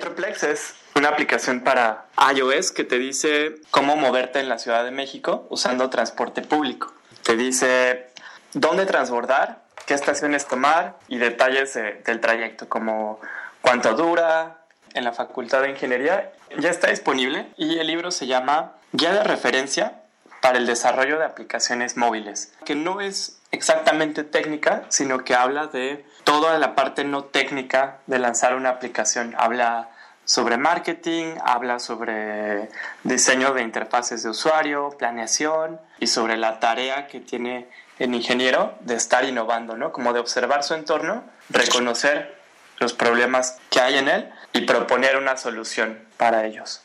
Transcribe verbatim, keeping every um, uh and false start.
Metroplex es una aplicación para iOS que te dice cómo moverte en la Ciudad de México usando transporte público. Te dice dónde transbordar, qué estaciones tomar y detalles de, del trayecto, como cuánto dura. En la Facultad de Ingeniería ya está disponible y el libro se llama Guía de referencia para el desarrollo de aplicaciones móviles, que no es exactamente técnica, sino que habla de toda la parte no técnica de lanzar una aplicación. Habla sobre marketing, habla sobre diseño de interfaces de usuario, planeación y sobre la tarea que tiene el ingeniero de estar innovando, ¿no? Como de observar su entorno, reconocer los problemas que hay en él y proponer una solución para ellos.